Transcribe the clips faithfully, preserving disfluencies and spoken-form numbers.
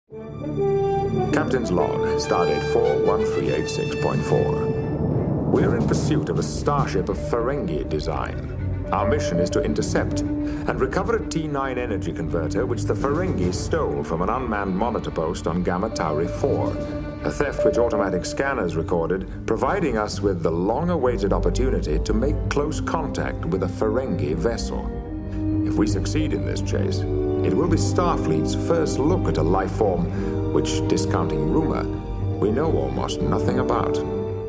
Captain's log, stardate four one three eight six point four. We're in pursuit of a starship of Ferengi design. Our mission is to intercept and recover a T nine energy converter which the Ferengi stole from an unmanned monitor post on Gamma Tauri four, a theft which automatic scanners recorded, providing us with the long-awaited opportunity to make close contact with a Ferengi vessel. If we succeed in this chase, it will be Starfleet's first look at a life form which, discounting rumor, we know almost nothing about.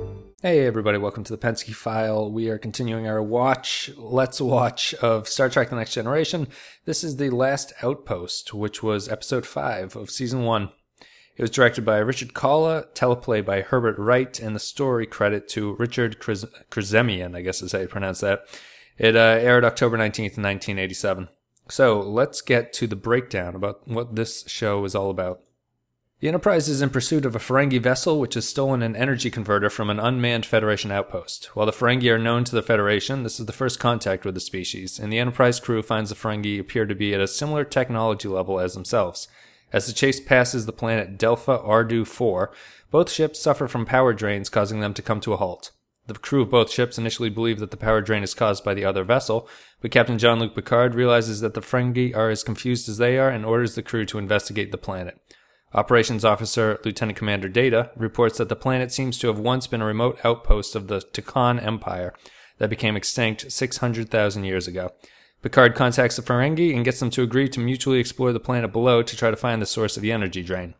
Hey everybody, welcome to the Pensky File. We are continuing our watch, let's watch of Star Trek The Next Generation. This is the last outpost, which was episode five of season one. It was directed by Richard Kalla, teleplay by Herbert Wright, and the story credit to Richard Krezemian, I guess is how you pronounce that. It uh, aired October nineteenth, nineteen eighty-seven. So let's get to the breakdown about what this show is all about. The Enterprise is in pursuit of a Ferengi vessel which has stolen an energy converter from an unmanned Federation outpost. While the Ferengi are known to the Federation, this is the first contact with the species, and the Enterprise crew finds the Ferengi appear to be at a similar technology level as themselves. As the chase passes the planet Delpha Ardu four, both ships suffer from power drains, causing them to come to a halt. The crew of both ships initially believe that the power drain is caused by the other vessel, but Captain Jean-Luc Picard realizes that the Ferengi are as confused as they are and orders the crew to investigate the planet. Operations Officer Lieutenant Commander Data reports that the planet seems to have once been a remote outpost of the Tkon Empire that became extinct six hundred thousand years ago. Picard contacts the Ferengi and gets them to agree to mutually explore the planet below to try to find the source of the energy drain.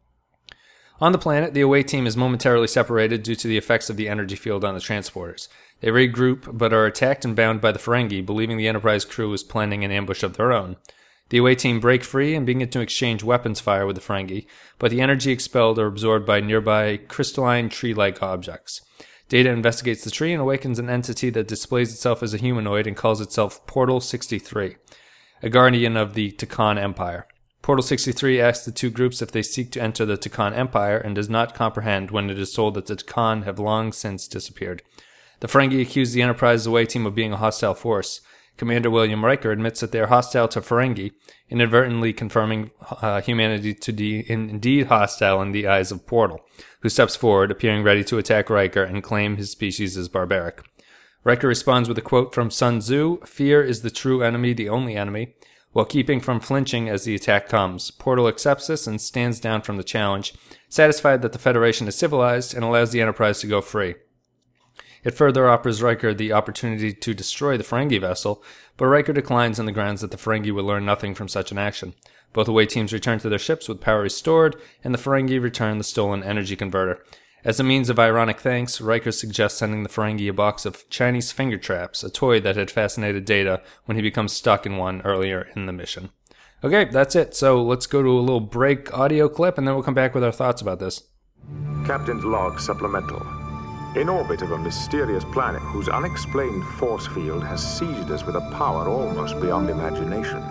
On the planet, the away team is momentarily separated due to the effects of the energy field on the transporters. They regroup, but are attacked and bound by the Ferengi, believing the Enterprise crew is planning an ambush of their own. The away team break free and begin to exchange weapons fire with the Ferengi, but the energy expelled are absorbed by nearby crystalline tree-like objects. Data investigates the tree and awakens an entity that displays itself as a humanoid and calls itself Portal sixty-three, a guardian of the Tkon Empire. Portal sixty-three asks the two groups if they seek to enter the Tkon Empire and does not comprehend when it is told that the Tkon have long since disappeared. The Ferengi accuse the Enterprise's away team of being a hostile force. Commander William Riker admits that they are hostile to Ferengi, inadvertently confirming uh, humanity to be indeed hostile in the eyes of Portal, who steps forward, appearing ready to attack Riker and claim his species as barbaric. Riker responds with a quote from Sun Tzu, "Fear is the true enemy, the only enemy," while keeping from flinching as the attack comes. Portal accepts this and stands down from the challenge, satisfied that the Federation is civilized and allows the Enterprise to go free. It further offers Riker the opportunity to destroy the Ferengi vessel, but Riker declines on the grounds that the Ferengi will learn nothing from such an action. Both away teams return to their ships with power restored, and the Ferengi return the stolen energy converter. As a means of ironic thanks, Riker suggests sending the Ferengi a box of Chinese finger traps, a toy that had fascinated Data when he becomes stuck in one earlier in the mission. Okay, that's it. So let's go to a little break audio clip, and then we'll come back with our thoughts about this. Captain's log supplemental. In orbit of a mysterious planet whose unexplained force field has seized us with a power almost beyond imagination.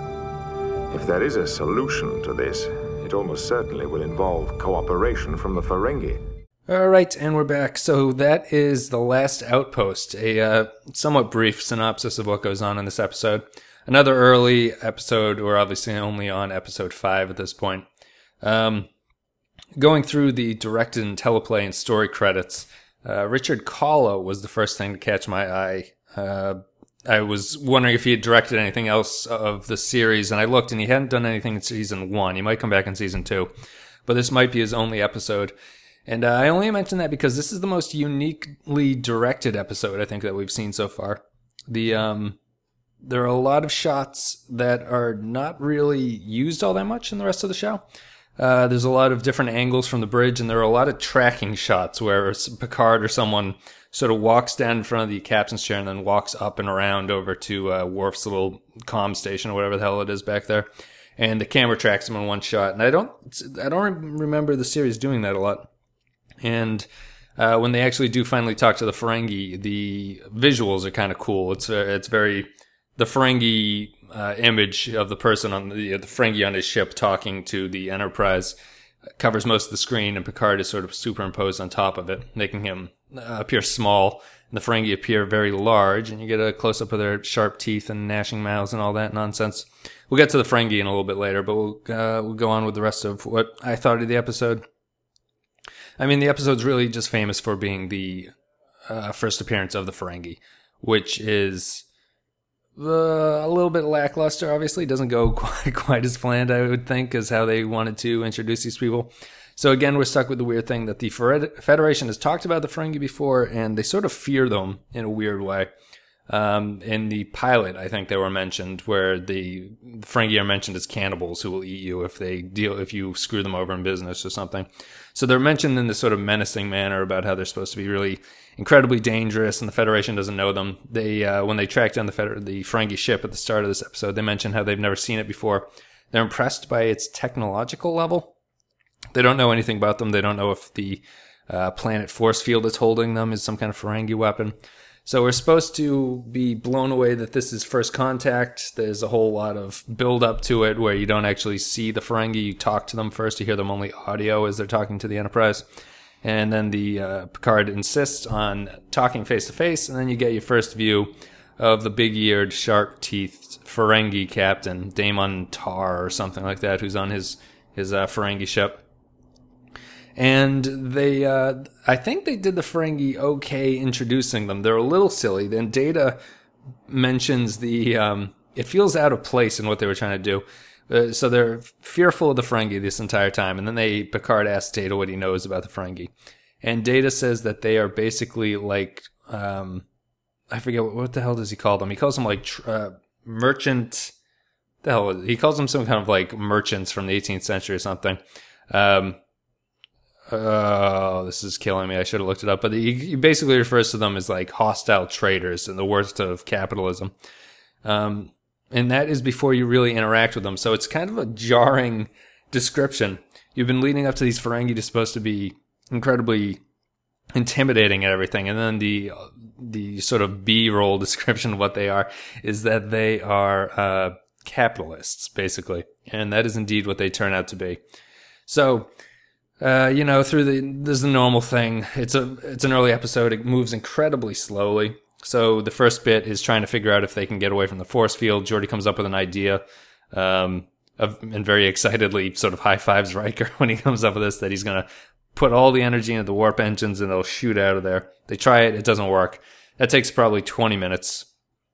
If there is a solution to this, it almost certainly will involve cooperation from the Ferengi. All right, and we're back. So that is The Last Outpost, a uh, somewhat brief synopsis of what goes on in this episode. Another early episode, we're obviously only on episode five at this point. Um, going through the directed and teleplay and story credits, Uh, Richard Kalla was the first thing to catch my eye. Uh, I was wondering if he had directed anything else of the series, and I looked, and he hadn't done anything in season one. He might come back in season two, but this might be his only episode. And uh, I only mention that because this is the most uniquely directed episode, I think, that we've seen so far. The um, there are a lot of shots that are not really used all that much in the rest of the show. Uh, there's a lot of different angles from the bridge, and there are a lot of tracking shots where Picard or someone sort of walks down in front of the captain's chair and then walks up and around over to uh, Worf's little comm station or whatever the hell it is back there, and the camera tracks him in one shot. And I don't, I don't remember the series doing that a lot. And uh, when they actually do finally talk to the Ferengi, the visuals are kind of cool. It's uh, it's very the Ferengi. Uh, image of the person on the, the Ferengi on his ship talking to the Enterprise covers most of the screen, and Picard is sort of superimposed on top of it, making him uh, appear small and the Ferengi appear very large, and you get a close-up of their sharp teeth and gnashing mouths and all that nonsense. We'll get to the Ferengi in a little bit later, but we'll, uh, we'll go on with the rest of what I thought of the episode. I mean, the episode's really just famous for being the uh, first appearance of the Ferengi, which is uh, a little bit lackluster, obviously. It doesn't go quite, quite as planned, I would think, as how they wanted to introduce these people. So again, we're stuck with the weird thing that the Federation has talked about the Ferengi before, and they sort of fear them in a weird way. Um, in the pilot, I think they were mentioned, where the, the Ferengi are mentioned as cannibals who will eat you if they deal if you screw them over in business or something. So they're mentioned in this sort of menacing manner about how they're supposed to be really incredibly dangerous, and the Federation doesn't know them. They uh, when they track down the Feder- the Ferengi ship at the start of this episode, they mention how they've never seen it before. They're impressed by its technological level. They don't know anything about them. They don't know if the uh, planet force field that's holding them is some kind of Ferengi weapon. So we're supposed to be blown away that this is first contact. There's a whole lot of build up to it where you don't actually see the Ferengi. You talk to them first. You hear them only audio as they're talking to the Enterprise. And then the uh, Picard insists on talking face to face. And then you get your first view of the big-eared, sharp-teethed Ferengi captain, Damon Tar or something like that, who's on his, his uh, Ferengi ship. And they, uh, I think they did the Ferengi okay introducing them. They're a little silly. Then Data mentions the, um, it feels out of place in what they were trying to do. Uh, so they're fearful of the Ferengi this entire time. And then they, Picard asks Data what he knows about the Ferengi. And Data says that they are basically like, um, I forget, what, what the hell does he call them? He calls them like, uh, merchant, the hell is it? He calls them some kind of like merchants from the eighteenth century or something. Um, Oh, this is killing me. I should have looked it up. But he, he basically refers to them as like hostile traders and the worst of capitalism. Um, and that is before you really interact with them. So it's kind of a jarring description. You've been leading up to these Ferengi to supposed to be incredibly intimidating and everything. And then the the sort of B-roll description of what they are is that they are uh, capitalists, basically. And that is indeed what they turn out to be. So... Uh, you know, through the, this is the normal thing. It's a, it's an early episode. It moves incredibly slowly. So the first bit is trying to figure out if they can get away from the force field. Geordi comes up with an idea, um, of, and very excitedly sort of high fives Riker when he comes up with this, that he's going to put all the energy into the warp engines and they'll shoot out of there. They try it. It doesn't work. That takes probably twenty minutes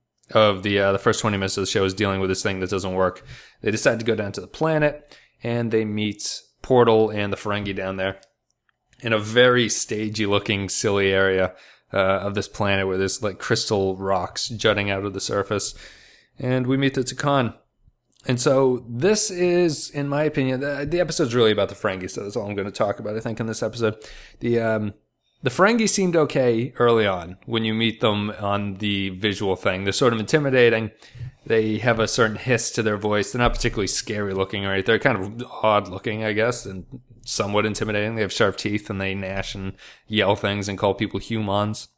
of the, uh, the first twenty minutes of the show is dealing with this thing that doesn't work. They decide to go down to the planet and they meet Portal and the Ferengi down there in a very stagey looking silly area uh, of this planet where there's like crystal rocks jutting out of the surface, and we meet the Takan. And so this is, in my opinion, the, the episode's really about the Ferengi, so that's all I'm going to talk about, I think, in this episode. The um, the Ferengi seemed okay early on when you meet them on the visual thing. They're sort of intimidating. They have a certain hiss to their voice. They're not particularly scary looking, right? They're kind of odd looking, I guess, and somewhat intimidating. They have sharp teeth and they gnash and yell things and call people humans.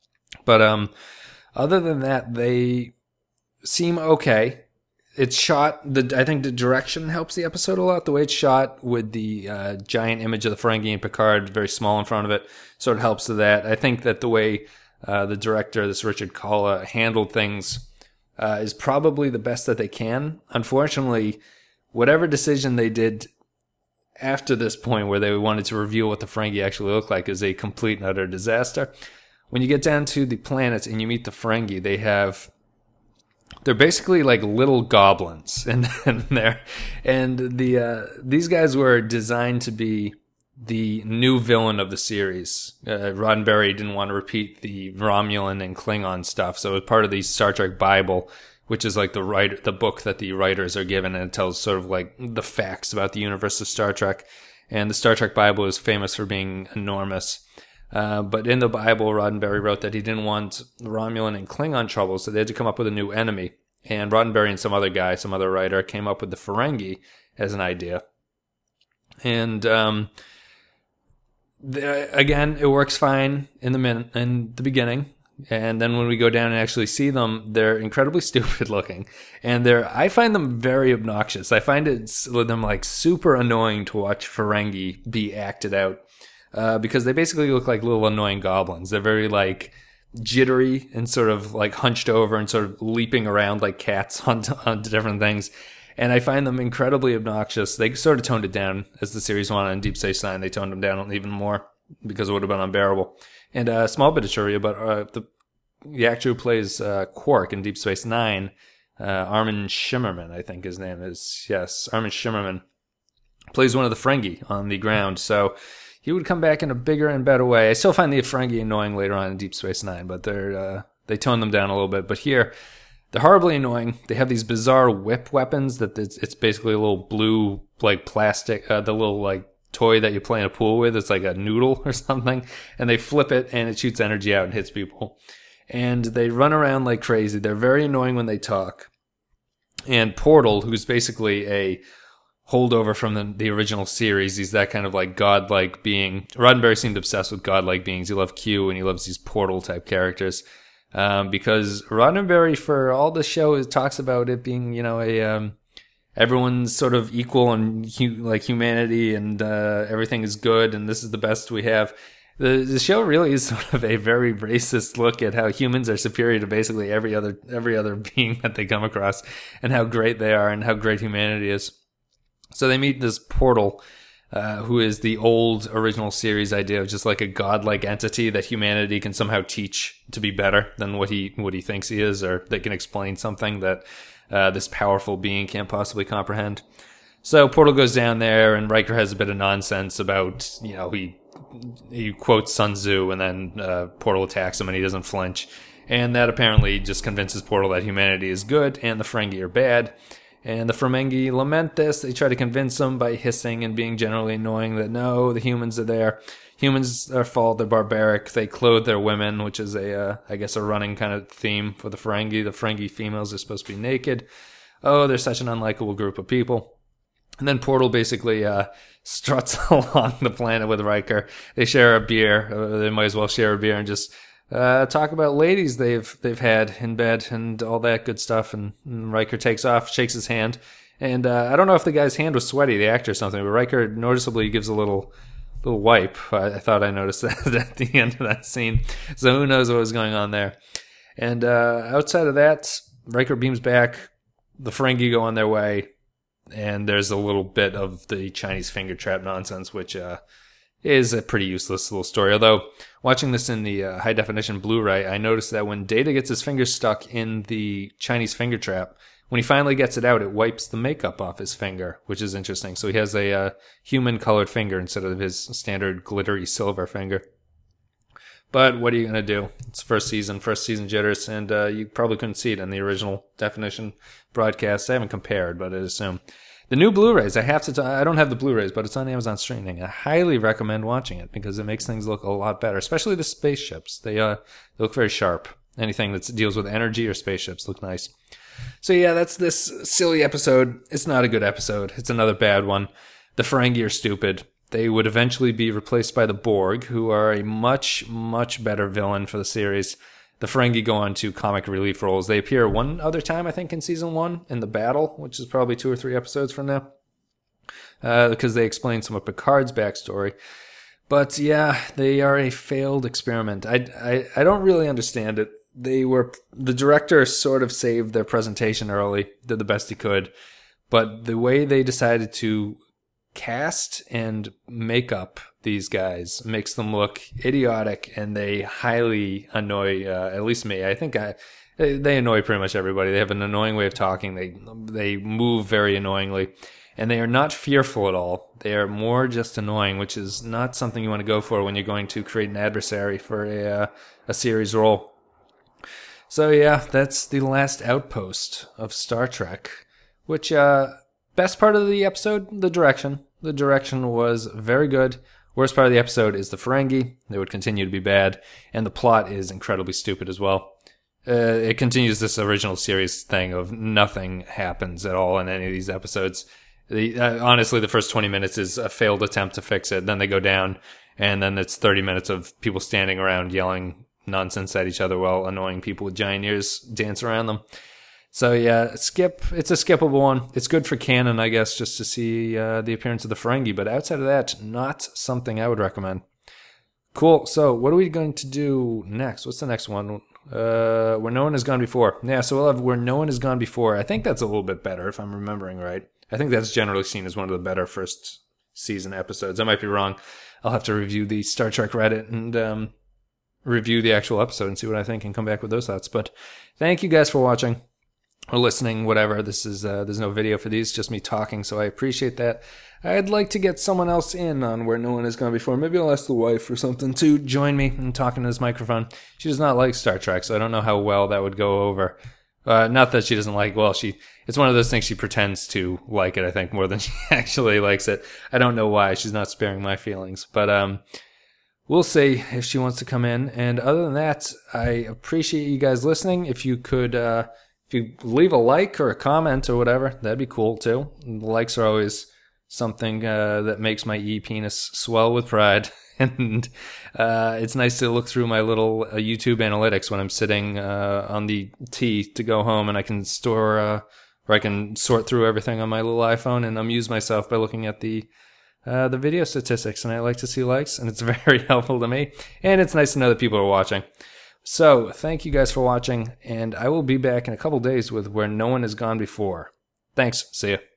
But um, other than that, they seem okay. It's shot, the I think the direction helps the episode a lot. The way it's shot with the uh, giant image of the Ferengi and Picard very small in front of it sort of helps to that. I think that the way uh, the director, this Richard Kalla, handled things Uh, is probably the best that they can. Unfortunately, whatever decision they did after this point where they wanted to reveal what the Ferengi actually look like is a complete and utter disaster. When you get down to the planets and you meet the Ferengi, they have... They're basically like little goblins in, in there. And the uh, these guys were designed to be the new villain of the series. Uh, Roddenberry didn't want to repeat the Romulan and Klingon stuff, so it was part of the Star Trek Bible, which is like the writer, the book that the writers are given, and it tells sort of like the facts about the universe of Star Trek. And the Star Trek Bible is famous for being enormous. Uh, but in the Bible, Roddenberry wrote that he didn't want Romulan and Klingon trouble, so they had to come up with a new enemy. And Roddenberry and some other guy, some other writer, came up with the Ferengi as an idea. And um, the, again, it works fine in the min- in the beginning. And then when we go down and actually see them, they're incredibly stupid looking. And they're, I find them very obnoxious. I find it them like super annoying to watch Ferengi be acted out. Uh, because they basically look like little annoying goblins. They're very like jittery and sort of like hunched over and sort of leaping around like cats onto, onto different things. And I find them incredibly obnoxious. They sort of toned it down as the series went on. In Deep Space Nine, they toned them down even more because it would have been unbearable. And a uh, small bit of trivia, but uh, the the actor who plays uh, Quark in Deep Space Nine, uh, Armin Shimmerman, I think his name is. Yes, Armin Shimmerman plays one of the Ferengi on the ground. So he would come back in a bigger and better way. I still find the Ferengi annoying later on in Deep Space Nine, but they're uh, they tone them down a little bit. But here, they're horribly annoying. They have these bizarre whip weapons that it's, it's basically a little blue, like plastic, uh, the little like toy that you play in a pool with. It's like a noodle or something. And they flip it and it shoots energy out and hits people. And they run around like crazy. They're very annoying when they talk. And Portal, who's basically a holdover from the, the original series, he's that kind of like godlike being. Roddenberry seemed obsessed with godlike beings. He loved Q and he loves these Portal type characters. Um, because Roddenberry, for all the show, it talks about it being, you know, a um, everyone's sort of equal and hu- like humanity and uh, everything is good and this is the best we have. The the show really is sort of a very racist look at how humans are superior to basically every other every other being that they come across and how great they are and how great humanity is. So they meet this Portal, Uh, who is the old original series idea of just like a godlike entity that humanity can somehow teach to be better than what he what he thinks he is, or they can explain something that uh, this powerful being can't possibly comprehend. So Portal goes down there, and Riker has a bit of nonsense about, you know, he he quotes Sun Tzu, and then uh, Portal attacks him, and he doesn't flinch. And that apparently just convinces Portal that humanity is good and the Ferengi are bad. And the Ferengi lament this. They try to convince them by hissing and being generally annoying that no, the humans are there. Humans are fault. They're barbaric. They clothe their women, which is a, uh, I guess, a running kind of theme for the Ferengi. The Ferengi females are supposed to be naked. Oh, they're such an unlikable group of people. And then Portal basically uh, struts along the planet with Riker. They share a beer. Uh, they might as well share a beer and just Uh, talk about ladies they've they've had in bed and all that good stuff. And, and Riker takes off, shakes his hand, and uh, I don't know if the guy's hand was sweaty, the actor or something, but Riker noticeably gives a little little wipe. I, I thought I noticed that at the end of that scene. So who knows what was going on there? And uh, outside of that, Riker beams back. The Ferengi go on their way, and there's a little bit of the Chinese finger trap nonsense, which uh, is a pretty useless little story. Although, watching this in the uh, high-definition Blu-ray, I noticed that when Data gets his finger stuck in the Chinese finger trap, when he finally gets it out, it wipes the makeup off his finger, which is interesting. So he has a uh, human-colored finger instead of his standard glittery silver finger. But what are you going to do? It's first season, first season jitters, and uh, you probably couldn't see it in the original definition broadcast. I haven't compared, but I assume. The new Blu-rays, I have to, t- I don't have the Blu-rays, but it's on Amazon streaming. I highly recommend watching it because it makes things look a lot better, especially the spaceships. They, uh, they look very sharp. Anything that deals with energy or spaceships look nice. So yeah, that's this silly episode. It's not a good episode. It's another bad one. The Ferengi are stupid. They would eventually be replaced by the Borg, who are a much, much better villain for the series. The Ferengi go on to comic relief roles. They appear one other time, I think, in season one, in the battle, which is probably two or three episodes from now, uh, because they explain some of Picard's backstory. But yeah, they are a failed experiment. I, I, I don't really understand it. They were the director sort of saved their presentation early, did the best he could, but the way they decided to cast and make up these guys makes them look idiotic, and they highly annoy uh, at least me. I think I they annoy pretty much everybody. They have an annoying way of talking. They they move very annoyingly, and they are not fearful at all. They are more just annoying, which is not something you want to go for when you're going to create an adversary for a uh, a series role. So yeah, that's the last outpost of Star Trek, which uh best part of the episode, the direction. The direction was very good. Worst part of the episode is the Ferengi. They would continue to be bad. And the plot is incredibly stupid as well. Uh, it continues this original series thing of nothing happens at all in any of these episodes. The, uh, honestly, the first twenty minutes is a failed attempt to fix it. Then they go down, and then it's thirty minutes of people standing around yelling nonsense at each other while annoying people with giant ears dance around them. So yeah, skip. It's a skippable one. It's good for canon, I guess, just to see uh, the appearance of the Ferengi. But outside of that, not something I would recommend. Cool. So what are we going to do next? What's the next one? Uh, Where No One Has Gone Before. Yeah, so we'll have Where No One Has Gone Before. I think that's a little bit better, if I'm remembering right. I think that's generally seen as one of the better first season episodes. I might be wrong. I'll have to review the Star Trek Reddit and um, review the actual episode and see what I think and come back with those thoughts. But thank you guys for watching or listening, whatever. This is uh, there's no video for these, just me talking, so I appreciate that. I'd like to get someone else in on Where No One Has Gone Before. Maybe I'll ask the wife or something to join me in talking to this microphone. She does not like Star Trek, so I don't know how well that would go over. Uh, not that she doesn't like, well, she it's one of those things she pretends to like it, I think, more than she actually likes it. I don't know why. She's not sparing my feelings. But um, we'll see if she wants to come in. And other than that, I appreciate you guys listening. If you could, uh, if you leave a like or a comment or whatever, that'd be cool too. The likes are always something uh, that makes my e-penis swell with pride. And uh, it's nice to look through my little uh, YouTube analytics when I'm sitting uh, on the T to go home, and I can store, uh, or I can sort through everything on my little iPhone and amuse myself by looking at the uh, the video statistics. And I like to see likes, and it's very helpful to me. And it's nice to know that people are watching. So thank you guys for watching, and I will be back in a couple days with Where No One Has Gone Before. Thanks. See ya.